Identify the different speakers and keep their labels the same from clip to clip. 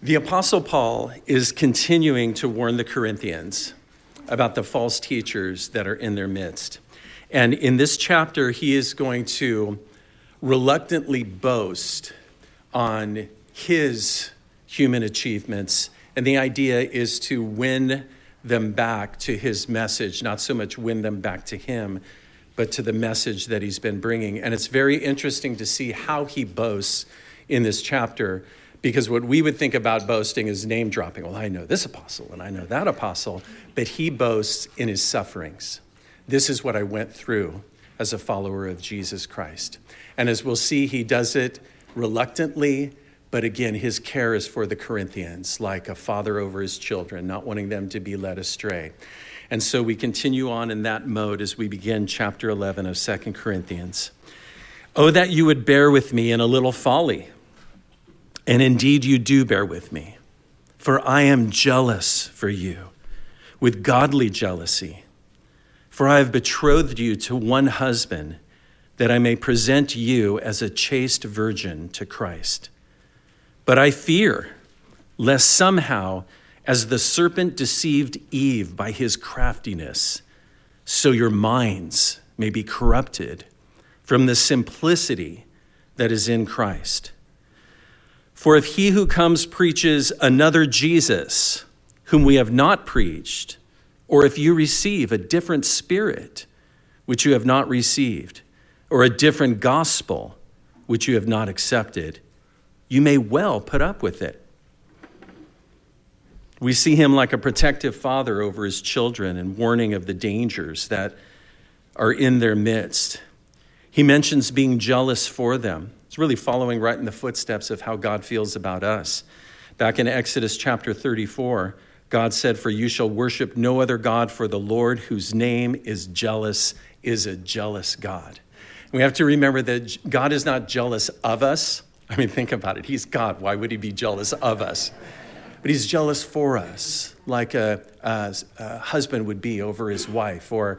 Speaker 1: The Apostle Paul is continuing to warn the Corinthians about the false teachers that are in their midst. And in this chapter, he is going to reluctantly boast on his human achievements. And the idea is to win them back to his message, not so much win them back to him, but to the message that he's been bringing. And it's very interesting to see how he boasts in this chapter, because what we would think about boasting is name dropping. Well, I know this apostle and I know that apostle, but he boasts in his sufferings. This is what I went through as a follower of Jesus Christ. And as we'll see, he does it reluctantly, but again, his care is for the Corinthians, like a father over his children, not wanting them to be led astray. And so we continue on in that mode as we begin chapter 11 of 2 Corinthians. Oh, that you would bear with me in a little folly. And indeed you do bear with me, for I am jealous for you with godly jealousy. For I have betrothed you to one husband, that I may present you as a chaste virgin to Christ. But I fear, lest somehow, as the serpent deceived Eve by his craftiness, so your minds may be corrupted from the simplicity that is in Christ. For if he who comes preaches another Jesus, whom we have not preached, or if you receive a different spirit, which you have not received, or a different gospel, which you have not accepted, you may well put up with it. We see him like a protective father over his children and warning of the dangers that are in their midst. He mentions being jealous for them. It's really following right in the footsteps of how God feels about us. Back in Exodus chapter 34, God said, "For you shall worship no other God, for the Lord, whose name is jealous, is a jealous God." And we have to remember that God is not jealous of us. I mean, think about it. He's God. Why would he be jealous of us? But he's jealous for us, like a husband would be over his wife, or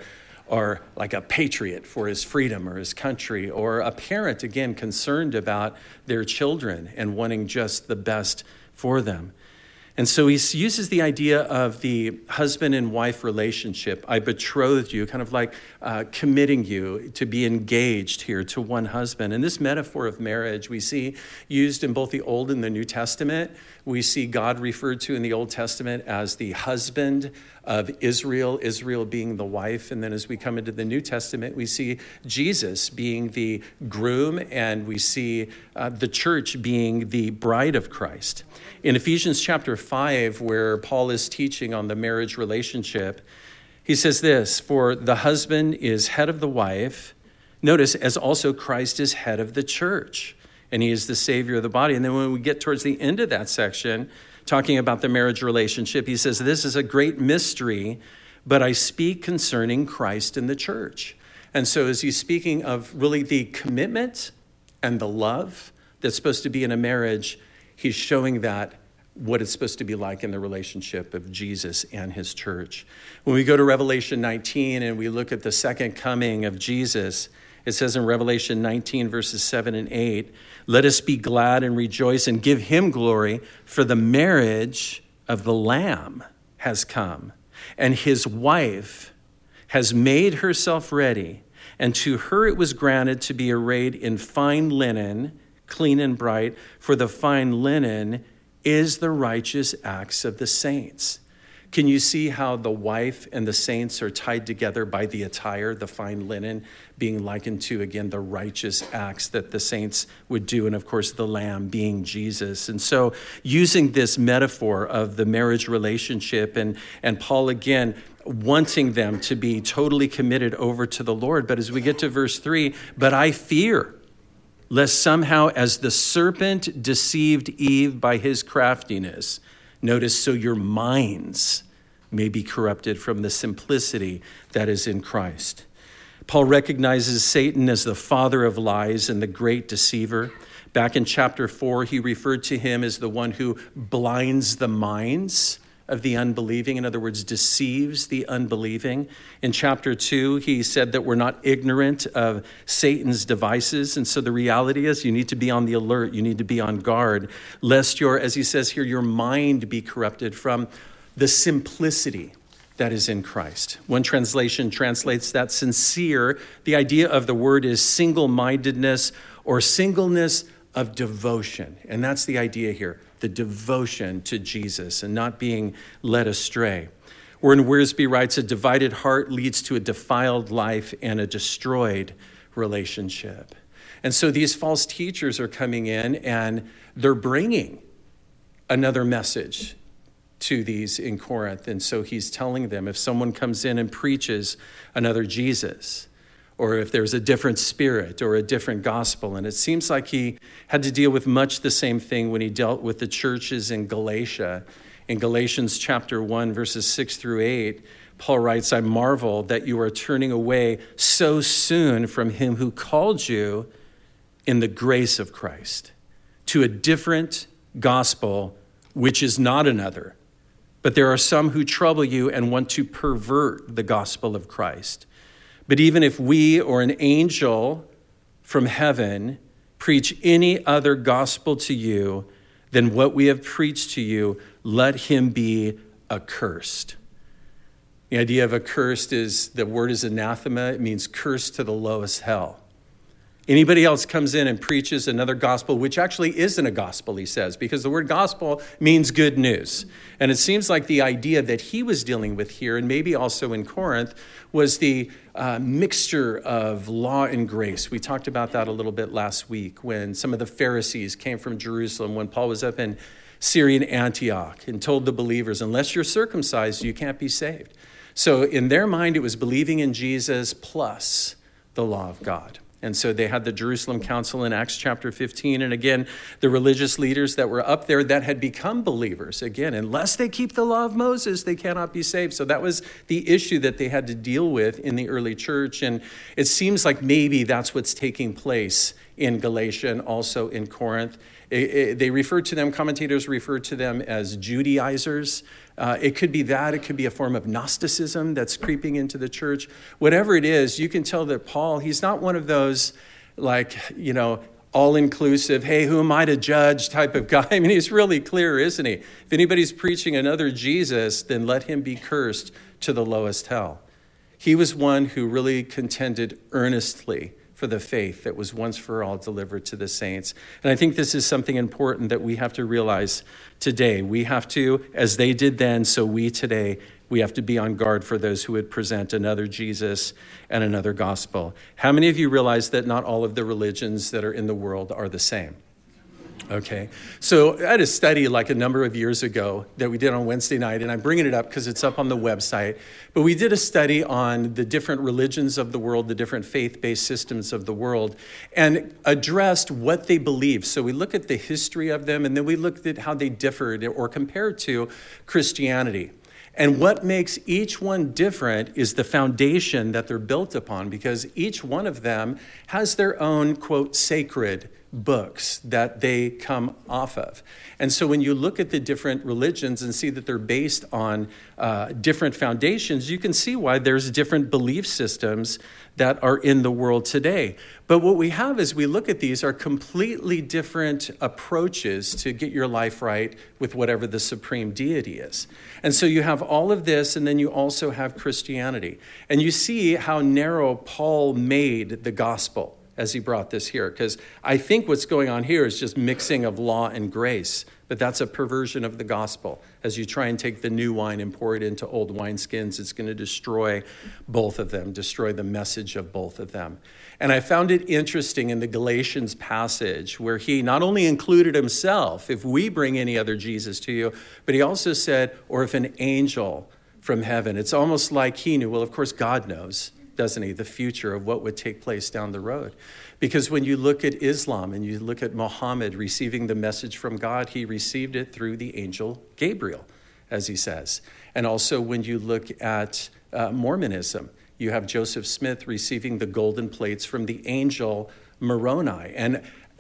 Speaker 1: like a patriot for his freedom or his country, or a parent, again, concerned about their children and wanting just the best for them. And so he uses the idea of the husband and wife relationship. I betrothed you, kind of like committing you to be engaged here to one husband. And this metaphor of marriage we see used in both the Old and the New Testament. We see God referred to in the Old Testament as the husband of Israel, Israel being the wife. And then as we come into the New Testament, we see Jesus being the groom, and we see the church being the bride of Christ. In Ephesians chapter 5, where Paul is teaching on the marriage relationship, he says this: "For the husband is head of the wife, notice, as also Christ is head of the church, and he is the Savior of the body." And then when we get towards the end of that section, talking about the marriage relationship, he says, "This is a great mystery, but I speak concerning Christ and the church." And so as he's speaking of really the commitment and the love that's supposed to be in a marriage, he's showing that what it's supposed to be like in the relationship of Jesus and his church. When we go to Revelation 19 and we look at the second coming of Jesus, it says in Revelation 19, verses 7 and 8, "Let us be glad and rejoice and give him glory, for the marriage of the Lamb has come, and his wife has made herself ready, and to her it was granted to be arrayed in fine linen, clean and bright, for the fine linen is the righteous acts of the saints." Can you see how the wife and the saints are tied together by the attire, the fine linen being likened to, again, the righteous acts that the saints would do, and of course the Lamb being Jesus. And so using this metaphor of the marriage relationship, and Paul again wanting them to be totally committed over to the Lord. But as we get to verse 3, "But I fear, lest somehow as the serpent deceived Eve by his craftiness," notice, "so your minds may be corrupted from the simplicity that is in Christ." Paul recognizes Satan as the father of lies and the great deceiver. Back in chapter 4, he referred to him as the one who blinds the minds of the unbelieving. In other words, deceives the unbelieving. In chapter 2, he said that we're not ignorant of Satan's devices. And so the reality is you need to be on the alert. You need to be on guard, lest your, as he says here, your mind be corrupted from the simplicity that is in Christ. One translation translates that sincere. The idea of the word is single-mindedness or singleness of devotion. And that's the idea here, the devotion to Jesus and not being led astray. Warren Wiersbe writes, a divided heart leads to a defiled life and a destroyed relationship. And so these false teachers are coming in and they're bringing another message to these in Corinth. And so he's telling them if someone comes in and preaches another Jesus, or if there's a different spirit or a different gospel. And it seems like he had to deal with much the same thing when he dealt with the churches in Galatia. In Galatians chapter 1, verses 6 through 8, Paul writes, I marvel that you are turning away so soon from him who called you in the grace of Christ to a different gospel, which is not another. But there are some who trouble you and want to pervert the gospel of Christ. But even if we or an angel from heaven preach any other gospel to you than what we have preached to you, let him be accursed. The idea of accursed is, the word is anathema. It means cursed to the lowest hell. Anybody else comes in and preaches another gospel, which actually isn't a gospel, he says, because the word gospel means good news. And it seems like the idea that he was dealing with here, and maybe also in Corinth, was the mixture of law and grace. We talked about that a little bit last week when some of the Pharisees came from Jerusalem when Paul was up in Syrian Antioch and told the believers, unless you're circumcised, you can't be saved. So in their mind, it was believing in Jesus plus the law of God. And so they had the Jerusalem Council in Acts chapter 15. And again, the religious leaders that were up there that had become believers, again, unless they keep the law of Moses, they cannot be saved. So that was the issue that they had to deal with in the early church. And it seems like maybe that's what's taking place in Galatia and also in Corinth. They refer to them, commentators refer to them as Judaizers. It could be that. It could be a form of Gnosticism that's creeping into the church. Whatever it is, you can tell that Paul, he's not one of those, all-inclusive, hey, who am I to judge type of guy. I mean, he's really clear, isn't he? If anybody's preaching another Jesus, then let him be cursed to the lowest hell. He was one who really contended earnestly for the faith that was once for all delivered to the saints. And I think this is something important that we have to realize today. We have to, as they did then, so we today, we have to be on guard for those who would present another Jesus and another gospel. How many of you realize that not all of the religions that are in the world are the same? Okay, so I had a study like a number of years ago that we did on Wednesday night, and I'm bringing it up because it's up on the website. But we did a study on the different religions of the world, the different faith-based systems of the world, and addressed what they believe. So we look at the history of them, and then we looked at how they differed or compared to Christianity. And what makes each one different is the foundation that they're built upon, because each one of them has their own, quote, sacred books that they come off of. And so when you look at the different religions and see that they're based on different foundations, you can see why there's different belief systems that are in the world today. But what we have as we look at these are completely different approaches to get your life right with whatever the supreme deity is. And so you have all of this, and then you also have Christianity. And you see how narrow Paul made the gospel as he brought this here, because I think what's going on here is just mixing of law and grace, but that's a perversion of the gospel. As you try and take the new wine and pour it into old wineskins, it's going to destroy both of them, destroy the message of both of them. And I found it interesting in the Galatians passage where he not only included himself, if we bring any other Jesus to you, but he also said, or if an angel from heaven. It's almost like he knew. Well, of course, God knows, doesn't he, the future of what would take place down the road. Because when you look at Islam and you look at Muhammad receiving the message from God, he received it through the angel Gabriel, as he says. And also when you look at Mormonism, you have Joseph Smith receiving the golden plates from the angel Moroni. And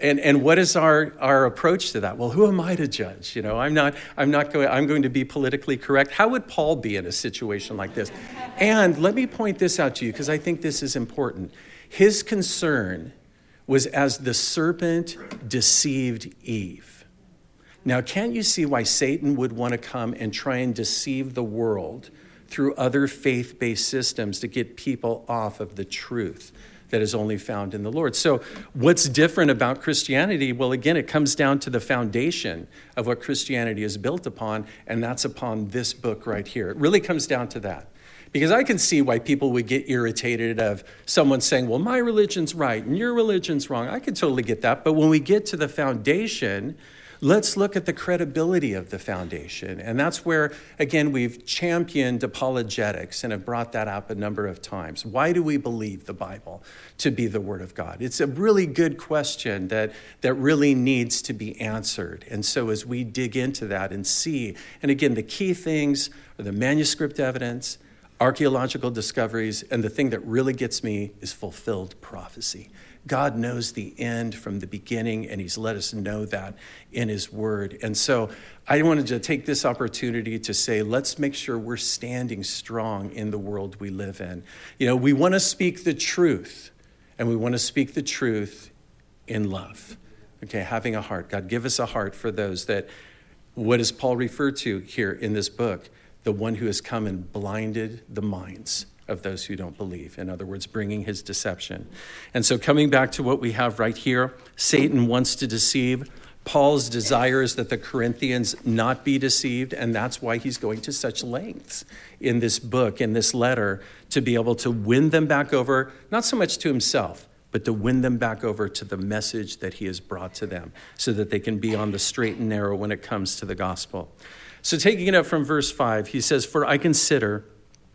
Speaker 1: And what is our approach to that? Well, who am I to judge? I'm going to be politically correct. How would Paul be in a situation like this? And let me point this out to you, because I think this is important. His concern was as the serpent deceived Eve. Now, can't you see why Satan would want to come and try and deceive the world through other faith-based systems to get people off of the truth that is only found in the Lord? So what's different about Christianity? Well, again, it comes down to the foundation of what Christianity is built upon, and that's upon this book right here. It really comes down to that. Because I can see why people would get irritated of someone saying, well, my religion's right and your religion's wrong. I could totally get that. But when we get to the foundation, let's look at the credibility of the foundation. And that's where, again, we've championed apologetics and have brought that up a number of times. Why do we believe the Bible to be the Word of God? It's a really good question that really needs to be answered. And so as we dig into that and see, and again, the key things are the manuscript evidence, archaeological discoveries, and the thing that really gets me is fulfilled prophecy. God knows the end from the beginning, and he's let us know that in his word. And so I wanted to take this opportunity to say, let's make sure we're standing strong in the world we live in. We want to speak the truth, and we want to speak the truth in love. Okay, having a heart. God, give us a heart for those that, what does Paul refer to here in this book? The one who has come and blinded the minds of those who don't believe. In other words, bringing his deception. And so coming back to what we have right here, Satan wants to deceive. Paul's desire is that the Corinthians not be deceived, and that's why he's going to such lengths in this book, in this letter, to be able to win them back over, not so much to himself, but to win them back over to the message that he has brought to them so that they can be on the straight and narrow when it comes to the gospel. So taking it up from verse 5, he says, "For I consider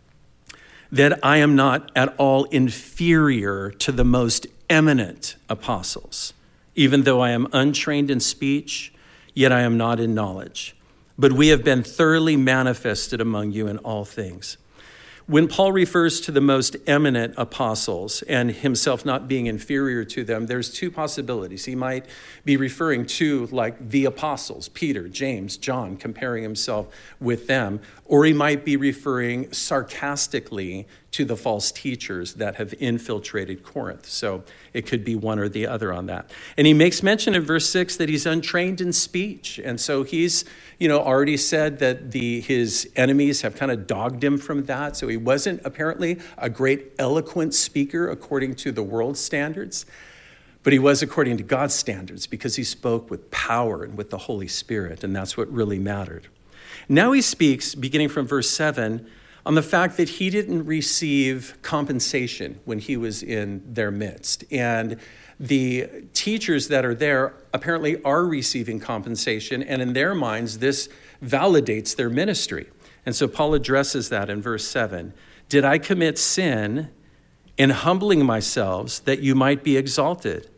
Speaker 1: that I am not at all inferior to the most eminent apostles. Even though I am untrained in speech, yet I am not in knowledge. But we have been thoroughly manifested among you in all things." When Paul refers to the most eminent apostles and himself not being inferior to them, there's two possibilities. He might be referring to like the apostles, Peter, James, John, comparing himself with them, or he might be referring sarcastically to the false teachers that have infiltrated Corinth. So it could be one or the other on that. And he makes mention in verse 6 that he's untrained in speech. And so he's, already said that his enemies have kind of dogged him from that. So he wasn't apparently a great eloquent speaker according to the world's standards, but he was according to God's standards because he spoke with power and with the Holy Spirit. And that's what really mattered. Now he speaks, beginning from verse 7, on the fact that he didn't receive compensation when he was in their midst. And the teachers that are there apparently are receiving compensation, and in their minds, this validates their ministry. And so Paul addresses that in verse 7. "Did I commit sin in humbling myself that you might be exalted?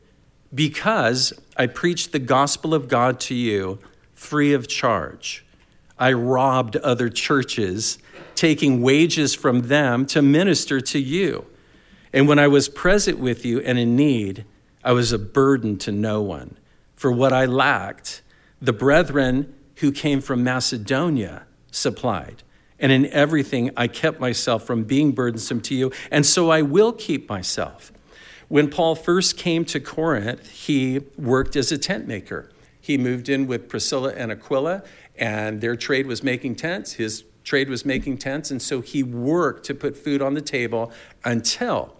Speaker 1: Because I preached the gospel of God to you free of charge. I robbed other churches, taking wages from them to minister to you. And when I was present with you and in need, I was a burden to no one. For what I lacked, the brethren who came from Macedonia supplied. And in everything, I kept myself from being burdensome to you, and so I will keep myself." When Paul first came to Corinth, he worked as a tent maker. He moved in with Priscilla and Aquila, and their trade was making tents. His trade was making tents, and so he worked to put food on the table until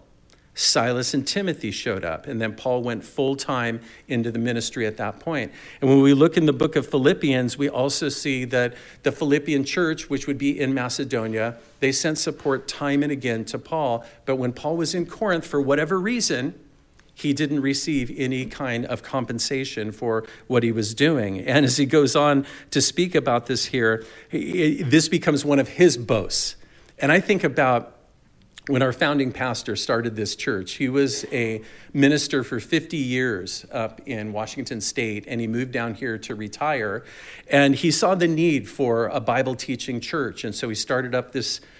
Speaker 1: Silas and Timothy showed up, and then Paul went full-time into the ministry at that point. And when we look in the book of Philippians, we also see that the Philippian church, which would be in Macedonia, they sent support time and again to Paul, but when Paul was in Corinth, for whatever reason, he didn't receive any kind of compensation for what he was doing. And as he goes on to speak about this here, this becomes one of his boasts. And I think about when our founding pastor started this church. He was a minister for 50 years up in Washington State, and he moved down here to retire. And he saw the need for a Bible teaching church. And so he started up this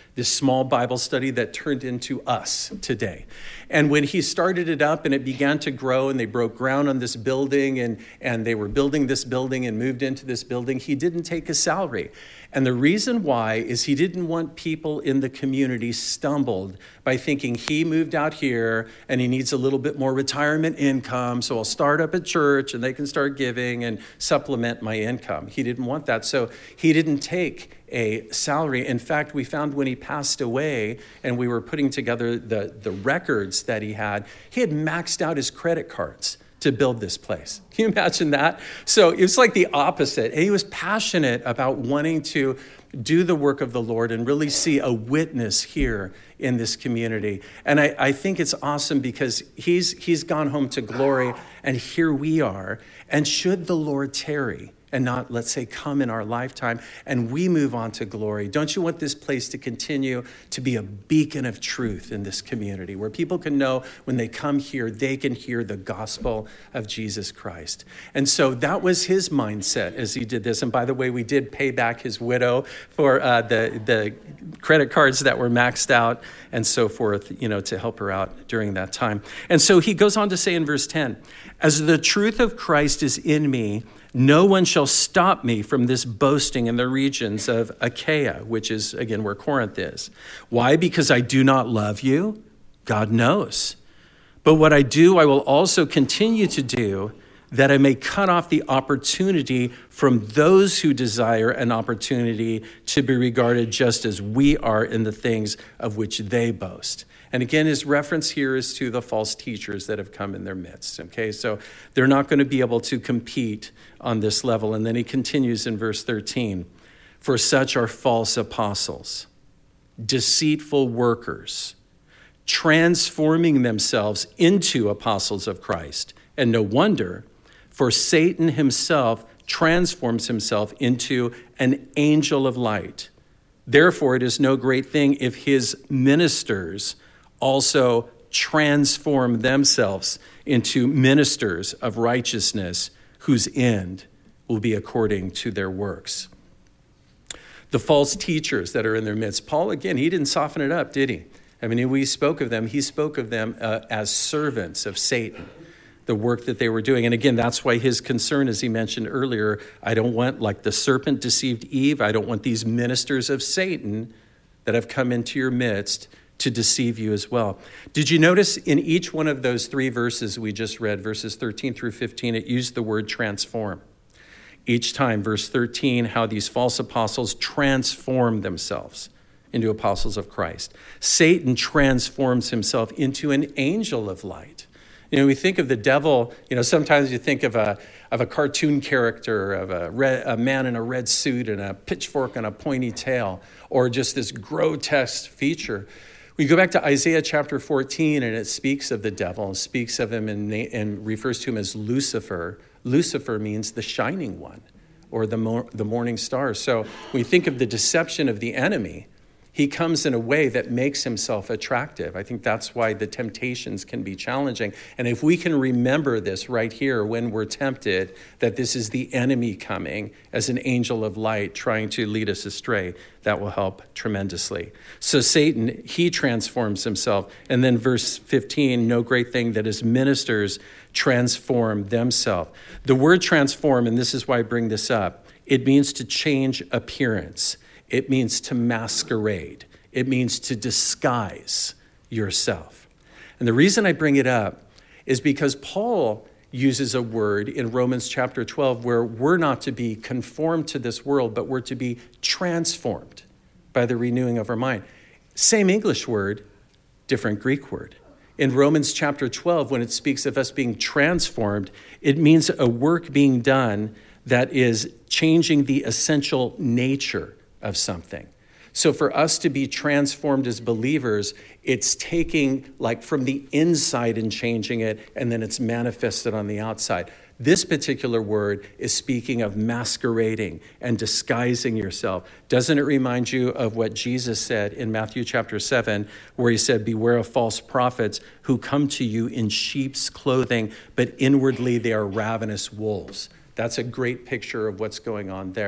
Speaker 1: this small Bible study that turned into us today. And when he started it up and it began to grow and they broke ground on this building and they were building this building and moved into this building, he didn't take a salary. And the reason why is he didn't want people in the community stumbled by thinking he moved out here and he needs a little bit more retirement income, so I'll start up a church and they can start giving and supplement my income. He didn't want that, so he didn't take a salary. In fact, we found when he passed away and we were putting together the records that he had maxed out his credit cards to build this place. Can you imagine that? So it was like the opposite. And he was passionate about wanting to do the work of the Lord and really see a witness here in this community. And I think it's awesome because he's gone home to glory and here we are. And should the Lord tarry and not, let's say, come in our lifetime, and we move on to glory, don't you want this place to continue to be a beacon of truth in this community where people can know when they come here, they can hear the gospel of Jesus Christ? And so that was his mindset as he did this. And by the way, we did pay back his widow for the credit cards that were maxed out and so forth, to help her out during that time. And so he goes on to say in verse 10, as the truth of Christ is in me, no one shall stop me from this boasting in the regions of Achaia, which is, again, where Corinth is. Why? Because I do not love you? God knows. But what I do, I will also continue to do, that I may cut off the opportunity from those who desire an opportunity to be regarded just as we are in the things of which they boast. And again, his reference here is to the false teachers that have come in their midst. Okay, so they're not going to be able to compete on this level. And then he continues in verse 13, for such are false apostles, deceitful workers, transforming themselves into apostles of Christ. And no wonder, for Satan himself transforms himself into an angel of light. Therefore, it is no great thing if his ministers also transform themselves into ministers of righteousness, whose end will be according to their works. The false teachers that are in their midst. Paul, again, he didn't soften it up, did he? I mean, when he spoke of them as servants of Satan, the work that they were doing. And again, that's why his concern, as he mentioned earlier, I don't want, like the serpent deceived Eve, I don't want these ministers of Satan that have come into your midst to deceive you as well. Did you notice in each one of those three verses we just read, verses 13 through 15, it used the word transform. Each time, verse 13, how these false apostles transform themselves into apostles of Christ. Satan transforms himself into an angel of light. We think of the devil, sometimes you think of a cartoon character, of a man in a red suit and a pitchfork and a pointy tail, or just this grotesque feature. We go back to Isaiah chapter 14, and it speaks of the devil, and speaks of him and refers to him as Lucifer. Lucifer means the shining one, or the morning star. So when we think of the deception of the enemy, he comes in a way that makes himself attractive. I think that's why the temptations can be challenging. And if we can remember this right here when we're tempted, that this is the enemy coming as an angel of light trying to lead us astray, that will help tremendously. So Satan, he transforms himself. And then verse 15, no great thing that his ministers transform themselves. The word transform, and this is why I bring this up, it means to change appearance. It means to masquerade. It means to disguise yourself. And the reason I bring it up is because Paul uses a word in Romans chapter 12 where we're not to be conformed to this world, but we're to be transformed by the renewing of our mind. Same English word, different Greek word. In Romans chapter 12, when it speaks of us being transformed, it means a work being done that is changing the essential nature of something. So for us to be transformed as believers, it's taking like from the inside and changing it, and then it's manifested on the outside. This particular word is speaking of masquerading and disguising yourself. Doesn't it remind you of what Jesus said in Matthew chapter 7, where he said, beware of false prophets who come to you in sheep's clothing, but inwardly they are ravenous wolves. That's a great picture of what's going on there.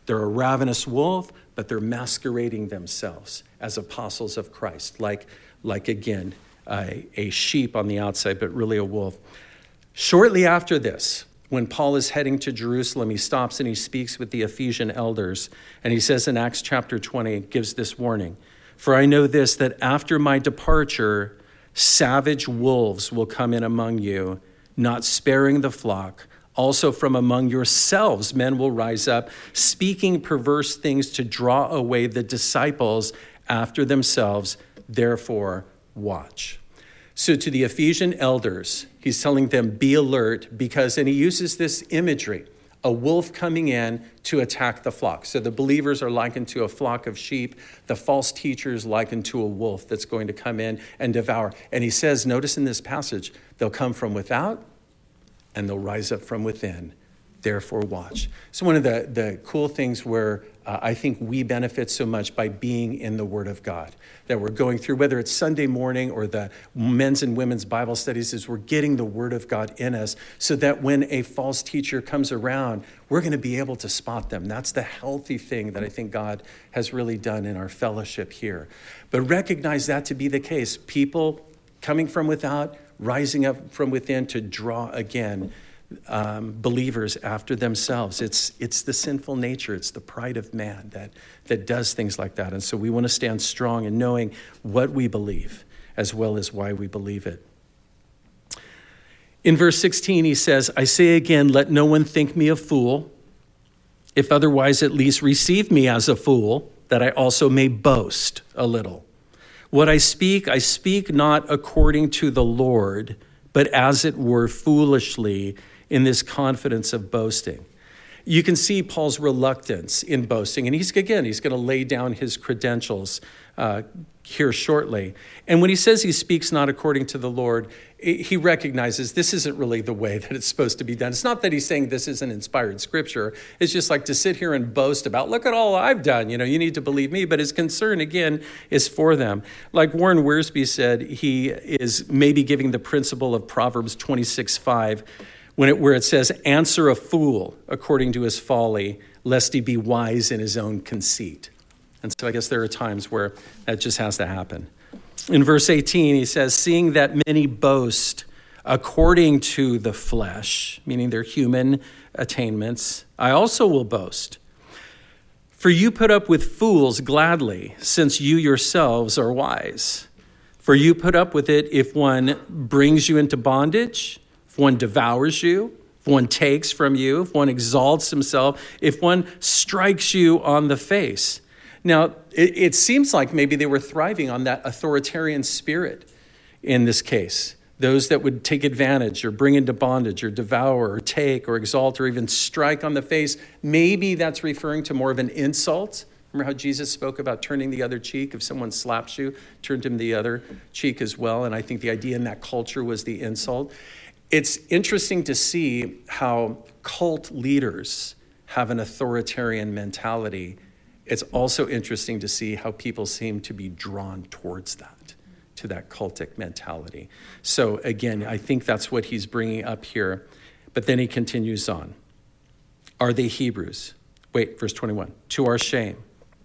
Speaker 1: They're a ravenous wolf, but they're masquerading themselves as apostles of Christ, like again, a sheep on the outside, but really a wolf. Shortly after this, when Paul is heading to Jerusalem, he stops and he speaks with the Ephesian elders. And he says in Acts chapter 20, gives this warning. For I know this, that after my departure, savage wolves will come in among you, not sparing the flock. Also from among yourselves, men will rise up, speaking perverse things to draw away the disciples after themselves. Therefore, watch. So to the Ephesian elders, he's telling them, be alert, because, and he uses this imagery, a wolf coming in to attack the flock. So the believers are likened to a flock of sheep. The false teachers likened to a wolf that's going to come in and devour. And he says, notice in this passage, they'll come from without and they'll rise up from within. Therefore, watch. So one of the cool things where I think we benefit so much by being in the Word of God, that we're going through, whether it's Sunday morning or the men's and women's Bible studies, is we're getting the Word of God in us so that when a false teacher comes around, we're going to be able to spot them. That's the healthy thing that I think God has really done in our fellowship here. But recognize that to be the case. People coming from without, rising up from within to draw again believers after themselves. It's the sinful nature. It's the pride of man that does things like that. And so we want to stand strong in knowing what we believe as well as why we believe it. In verse 16, he says, I say again, let no one think me a fool. If otherwise, at least receive me as a fool, that I also may boast a little. What I speak not according to the Lord, but as it were foolishly, in this confidence of boasting. You can see Paul's reluctance in boasting, and he's going to lay down his credentials here shortly. And when he says he speaks not according to the Lord, he recognizes this isn't really the way that it's supposed to be done. It's not that he's saying this isn't inspired scripture. It's just like to sit here and boast about, look at all I've done. You need to believe me. But his concern, again, is for them. Like Warren Wiersbe said, he is maybe giving the principle of Proverbs 26:5, where it says, answer a fool according to his folly, lest he be wise in his own conceit. And so I guess there are times where that just has to happen. In verse 18, he says, seeing that many boast according to the flesh, meaning their human attainments, I also will boast. For you put up with fools gladly, since you yourselves are wise. For you put up with it if one brings you into bondage, if one devours you, if one takes from you, if one exalts himself, if one strikes you on the face. Now, it seems like maybe they were thriving on that authoritarian spirit in this case. Those that would take advantage or bring into bondage or devour or take or exalt or even strike on the face. Maybe that's referring to more of an insult. Remember how Jesus spoke about turning the other cheek? If someone slaps you, turn to him the other cheek as well. And I think the idea in that culture was the insult. It's interesting to see how cult leaders have an authoritarian mentality. It's also interesting to see how people seem to be drawn towards that, to that cultic mentality. So again, I think that's what he's bringing up here. But then he continues on. Are they Hebrews? Wait, verse 21. To our shame.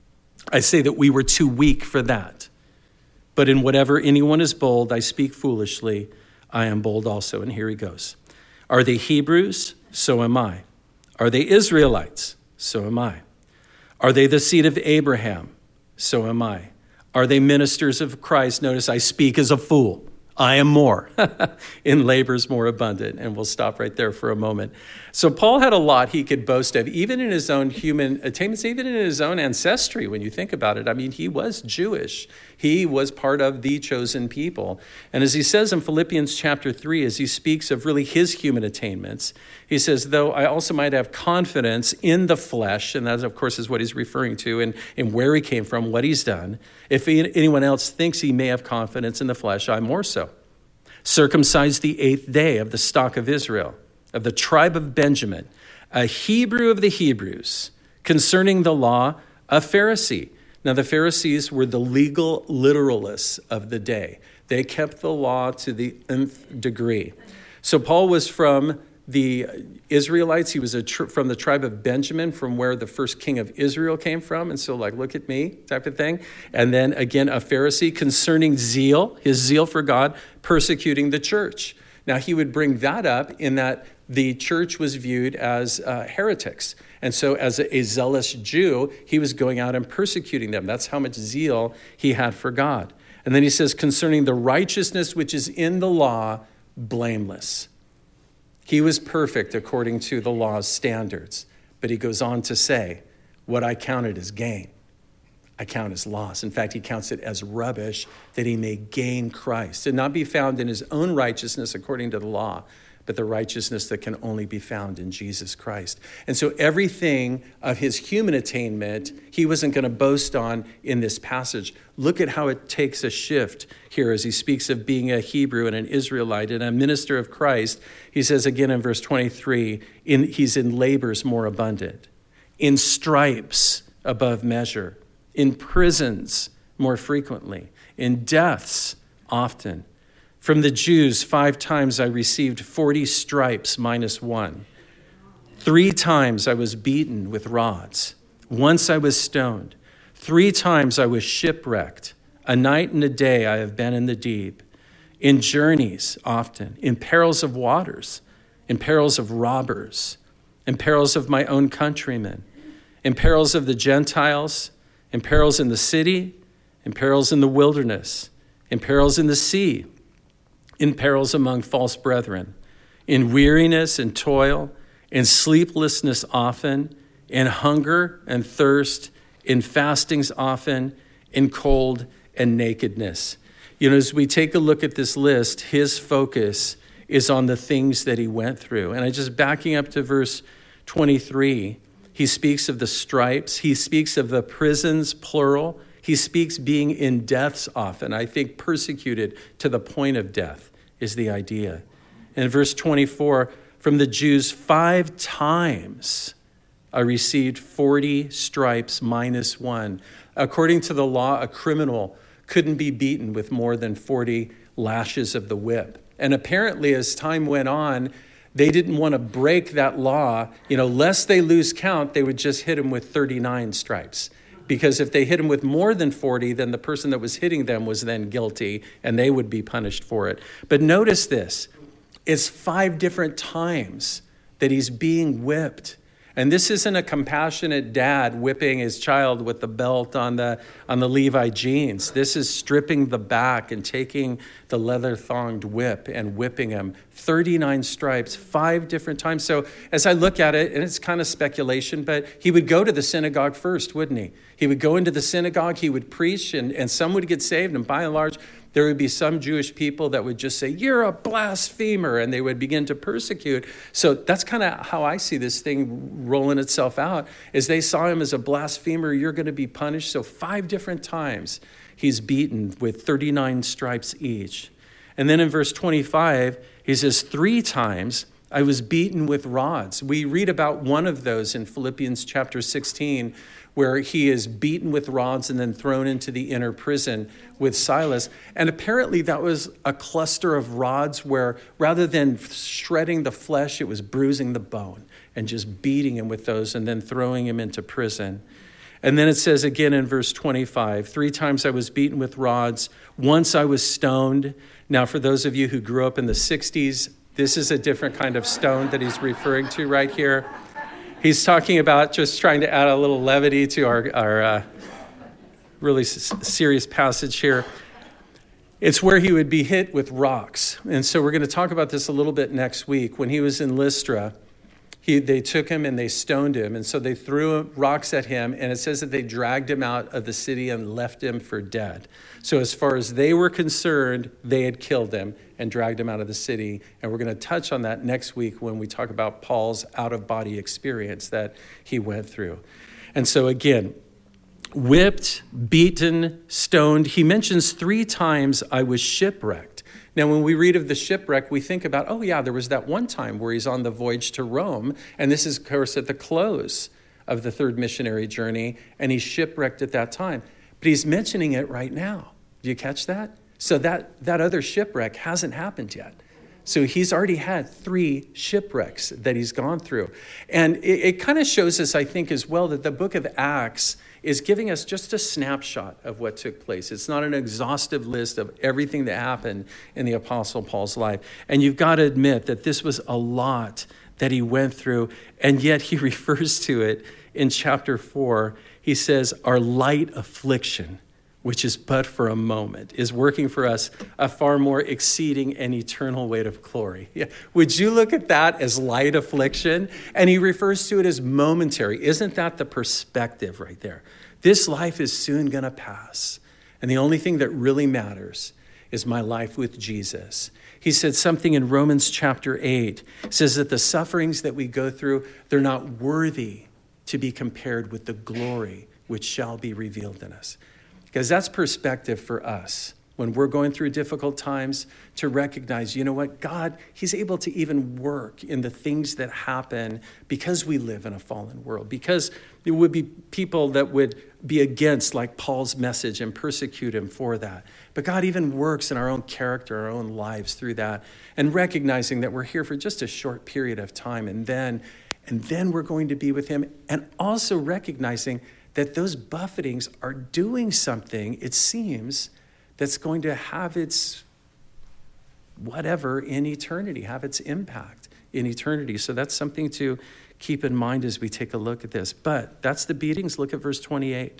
Speaker 1: I say that we were too weak for that. But in whatever anyone is bold, I speak foolishly. I am bold also. And here he goes. Are they Hebrews? So am I. Are they Israelites? So am I. Are they the seed of Abraham? So am I. Are they ministers of Christ? Notice I speak as a fool. I am more. In labors more abundant. And we'll stop right there for a moment. So Paul had a lot he could boast of, even in his own human attainments, even in his own ancestry, when you think about it. I mean, he was Jewish. He was part of the chosen people. And as he says in Philippians chapter 3, as he speaks of really his human attainments, he says, though I also might have confidence in the flesh, and that, of course, is what he's referring to and where he came from, what he's done. If anyone else thinks he may have confidence in the flesh, I more so. Circumcised the 8th day of the stock of Israel, of the tribe of Benjamin, a Hebrew of the Hebrews, concerning the law, a Pharisee. Now, the Pharisees were the legal literalists of the day. They kept the law to the nth degree. So Paul was from the Israelites. He was from the tribe of Benjamin, from where the first king of Israel came from. And so look at me type of thing. And then again, a Pharisee concerning zeal, his zeal for God, persecuting the church. Now he would bring that up in that the church was viewed as heretics. And so as a zealous Jew, he was going out and persecuting them. That's how much zeal he had for God. And then he says, concerning the righteousness which is in the law, blameless. He was perfect according to the law's standards. But he goes on to say, what I counted as gain, I count as loss. In fact, he counts it as rubbish that he may gain Christ and not be found in his own righteousness according to the law, but the righteousness that can only be found in Jesus Christ. And so everything of his human attainment, he wasn't going to boast on in this passage. Look at how it takes a shift here as he speaks of being a Hebrew and an Israelite and a minister of Christ. He says again in verse 23, he's in labors more abundant, in stripes above measure, in prisons more frequently, in deaths often. From the Jews, 5 times I received 40 stripes minus 1. 3 times I was beaten with rods. Once I was stoned. 3 times I was shipwrecked. A night and a day I have been in the deep. In journeys often. In perils of waters. In perils of robbers. In perils of my own countrymen. In perils of the Gentiles. In perils in the city. In perils in the wilderness. In perils in the sea. In perils among false brethren, in weariness and toil, in sleeplessness often, in hunger and thirst, in fastings often, in cold and nakedness. As we take a look at this list, his focus is on the things that he went through. And I just backing up to verse 23, he speaks of the stripes. He speaks of the prisons, plural. He speaks being in deaths often. I think persecuted to the point of death is the idea. In verse 24, from the Jews 5 times I received 40 stripes minus 1. According to the law, a criminal couldn't be beaten with more than 40 lashes of the whip. And apparently as time went on, they didn't want to break that law. Lest they lose count, they would just hit him with 39 stripes. Because if they hit him with more than 40, then the person that was hitting them was then guilty, and they would be punished for it. But notice this. It's 5 different times that he's being whipped. And this isn't a compassionate dad whipping his child with the belt on the Levi jeans. This is stripping the back and taking the leather-thonged whip and whipping him. 39 stripes, 5 different times. So as I look at it, and it's kind of speculation, but he would go to the synagogue first, wouldn't he? He would go into the synagogue, he would preach, and some would get saved. And by and large, there would be some Jewish people that would just say, you're a blasphemer, and they would begin to persecute. So that's kind of how I see this thing rolling itself out, is they saw him as a blasphemer, you're going to be punished. So 5 different times he's beaten with 39 stripes each. And then in verse 25, he says, 3 times I was beaten with rods. We read about one of those in Philippians chapter 16, where he is beaten with rods and then thrown into the inner prison with Silas. And apparently that was a cluster of rods where rather than shredding the flesh, it was bruising the bone and just beating him with those and then throwing him into prison. And then it says again in verse 25, 3 times I was beaten with rods. Once I was stoned. Now, for those of you who grew up in the 60s, this is a different kind of stone that he's referring to right here. He's talking about just trying to add a little levity to our really serious passage here. It's where he would be hit with rocks. And so we're going to talk about this a little bit next week. When he was in Lystra, they took him and they stoned him. And so they threw rocks at him. And it says that they dragged him out of the city and left him for dead. So as far as they were concerned, they had killed him and dragged him out of the city. And we're going to touch on that next week when we talk about Paul's out-of-body experience that he went through. And so again, whipped, beaten, stoned. He mentions 3 times I was shipwrecked. Now, when we read of the shipwreck, we think about, oh yeah, there was that one time where he's on the voyage to Rome. And this is, of course, at the close of the 3rd missionary journey. And he's shipwrecked at that time. But he's mentioning it right now. Do you catch that? So that other shipwreck hasn't happened yet. So he's already had 3 shipwrecks that he's gone through. And it kind of shows us, I think, as well, that the book of Acts is giving us just a snapshot of what took place. It's not an exhaustive list of everything that happened in the Apostle Paul's life. And you've got to admit that this was a lot that he went through, and yet he refers to it in chapter 4. He says, our light affliction, which is but for a moment, is working for us a far more exceeding and eternal weight of glory. Yeah. Would you look at that as light affliction? And he refers to it as momentary. Isn't that the perspective right there? This life is soon going to pass. And the only thing that really matters is my life with Jesus. He said something in Romans chapter 8. It says that the sufferings that we go through, they're not worthy to be compared with the glory which shall be revealed in us. Because that's perspective for us when we're going through difficult times, to recognize, you know what, God, he's able to even work in the things that happen because we live in a fallen world, because there would be people that would be against, like Paul's message, and persecute him for that. But God even works in our own character, our own lives through that, and recognizing that we're here for just a short period of time, and then we're going to be with him, and also recognizing that those buffetings are doing something, it seems, that's going to have its whatever in eternity, have its impact in eternity. So that's something to keep in mind as we take a look at this. But that's the beatings. Look at verse 28.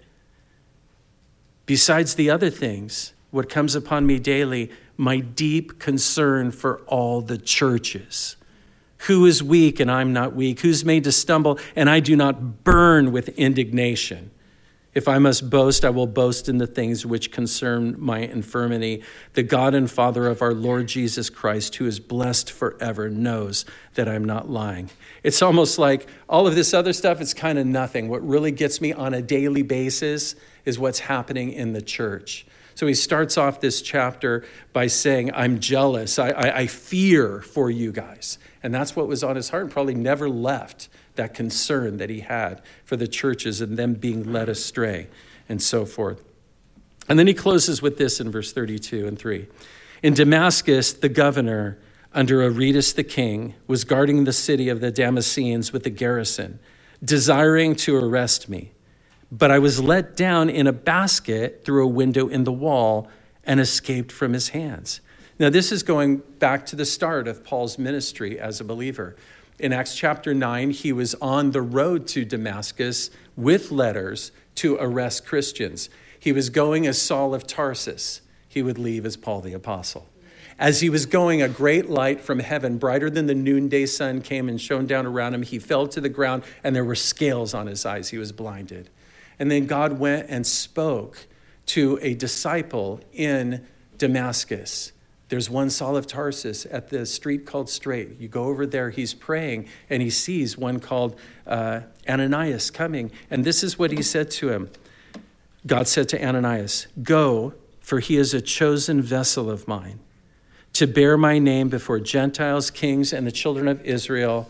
Speaker 1: Besides the other things, what comes upon me daily, my deep concern for all the churches. Who is weak and I'm not weak? Who's made to stumble and I do not burn with indignation? If I must boast, I will boast in the things which concern my infirmity. The God and Father of our Lord Jesus Christ, who is blessed forever, knows that I'm not lying. It's almost like all of this other stuff, it's kind of nothing. What really gets me on a daily basis is what's happening in the church. So he starts off this chapter by saying, I'm jealous. I fear for you guys. And that's what was on his heart, and probably never left that concern that he had for the churches and them being led astray and so forth. And then he closes with this in verse 32 and 3. In Damascus, the governor, under Aretas the king, was guarding the city of the Damascenes with a garrison, desiring to arrest me. But I was let down in a basket through a window in the wall and escaped from his hands. Now, this is going back to the start of Paul's ministry as a believer. In Acts chapter 9, he was on the road to Damascus with letters to arrest Christians. He was going as Saul of Tarsus. He would leave as Paul the Apostle. As he was going, a great light from heaven, brighter than the noonday sun, came and shone down around him. He fell to the ground, and there were scales on his eyes. He was blinded. And then God went and spoke to a disciple in Damascus. There's one Saul of Tarsus at the street called Straight. You go over there, he's praying, and he sees one called Ananias coming. And this is what he said to him. God said to Ananias, go, for he is a chosen vessel of mine, to bear my name before Gentiles, kings, and the children of Israel,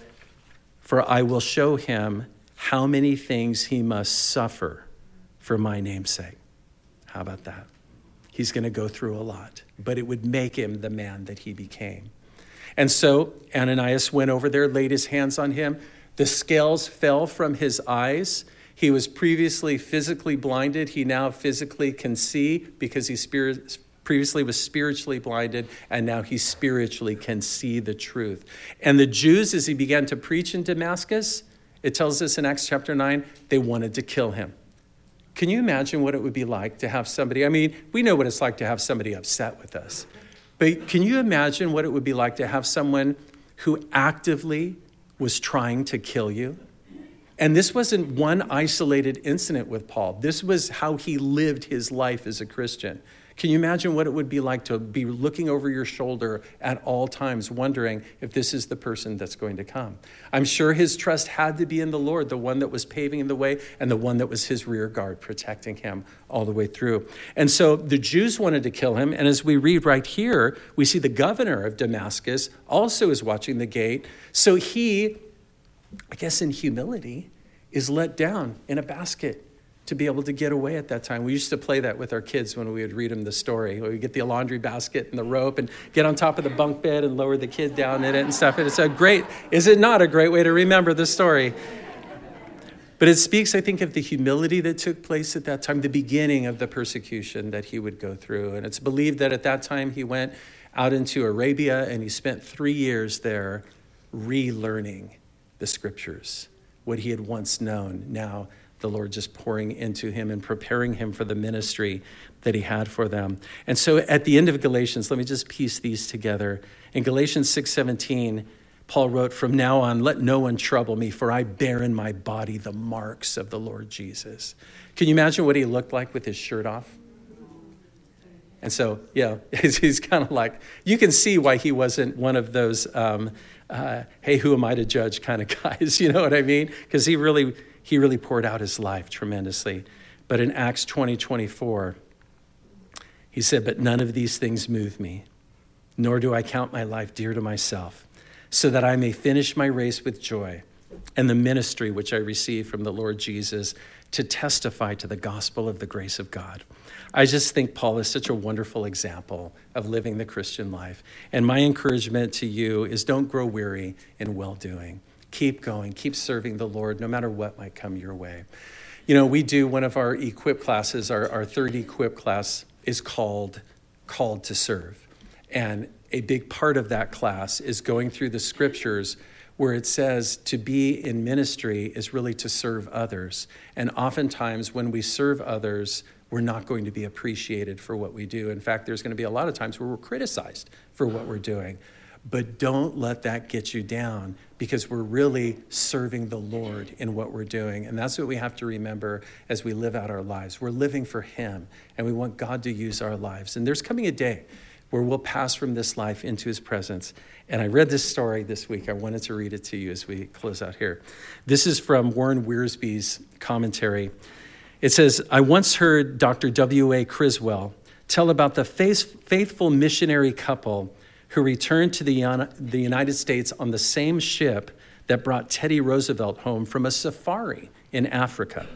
Speaker 1: for I will show him how many things he must suffer for my name's sake. How about that? He's going to go through a lot, but it would make him the man that he became. And so Ananias went over there, laid his hands on him. The scales fell from his eyes. He was previously physically blinded. He now physically can see because he previously was spiritually blinded, and now he spiritually can see the truth. And the Jews, as he began to preach in Damascus, it tells us in Acts chapter 9, they wanted to kill him. Can you imagine what it would be like to have somebody, I mean, we know what it's like to have somebody upset with us, but can you imagine what it would be like to have someone who actively was trying to kill you? And this wasn't one isolated incident with Paul. This was how he lived his life as a Christian. Can you imagine what it would be like to be looking over your shoulder at all times, wondering if this is the person that's going to come? I'm sure his trust had to be in the Lord, the one that was paving the way and the one that was his rear guard, protecting him all the way through. And so the Jews wanted to kill him. And as we read right here, we see the governor of Damascus also is watching the gate. So he, I guess in humility, is let down in a basket to be able to get away at that time. We used to play that with our kids when we would read them the story. We'd get the laundry basket and the rope and get on top of the bunk bed and lower the kid down in it and stuff. And is it not a great way to remember the story? But it speaks, I think, of the humility that took place at that time, the beginning of the persecution that he would go through. And it's believed that at that time he went out into Arabia and he spent 3 years there relearning the scriptures, what he had once known. Now the Lord just pouring into him and preparing him for the ministry that he had for them. And so at the end of Galatians, let me just piece these together. In Galatians 6:17, Paul wrote, "From now on, let no one trouble me, for I bear in my body the marks of the Lord Jesus." Can you imagine what he looked like with his shirt off? And so, yeah, he's kind of like, you can see why he wasn't one of those, hey, who am I to judge kind of guys, you know what I mean? Because he really poured out his life tremendously. But in Acts 20:24, he said, "But none of these things move me, nor do I count my life dear to myself, so that I may finish my race with joy and the ministry which I received from the Lord Jesus to testify to the gospel of the grace of God." I just think Paul is such a wonderful example of living the Christian life. And my encouragement to you is don't grow weary in well-doing. Keep going, keep serving the Lord, no matter what might come your way. You know, we do one of our equip classes, our third equip class is called to Serve. And a big part of that class is going through the scriptures where it says to be in ministry is really to serve others. And oftentimes when we serve others, we're not going to be appreciated for what we do. In fact, there's going to be a lot of times where we're criticized for what we're doing. But don't let that get you down, because we're really serving the Lord in what we're doing. And that's what we have to remember as we live out our lives. We're living for him, and we want God to use our lives. And there's coming a day where we'll pass from this life into his presence. And I read this story this week. I wanted to read it to you as we close out here. This is from Warren Wiersbe's commentary. It says, "I once heard Dr. W.A. Criswell tell about the faithful missionary couple who returned to the United States on the same ship that brought Teddy Roosevelt home from a safari in Africa.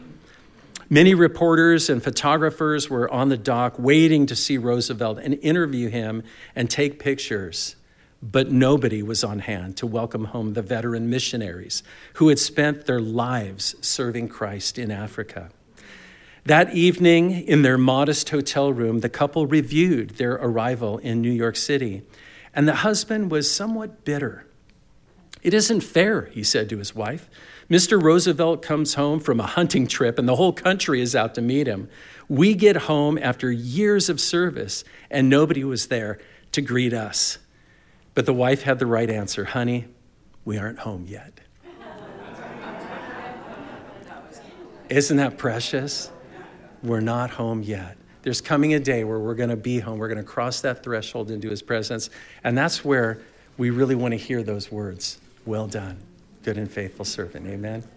Speaker 1: Many reporters and photographers were on the dock waiting to see Roosevelt and interview him and take pictures. But nobody was on hand to welcome home the veteran missionaries who had spent their lives serving Christ in Africa. That evening, in their modest hotel room, the couple reviewed their arrival in New York City, and the husband was somewhat bitter. 'It isn't fair,' he said to his wife. 'Mr. Roosevelt comes home from a hunting trip, and the whole country is out to meet him. We get home after years of service, and nobody was there to greet us.' But the wife had the right answer. 'Honey, we aren't home yet.'" Isn't that precious? We're not home yet. There's coming a day where we're going to be home. We're going to cross that threshold into his presence. And that's where we really want to hear those words. "Well done, good and faithful servant." Amen.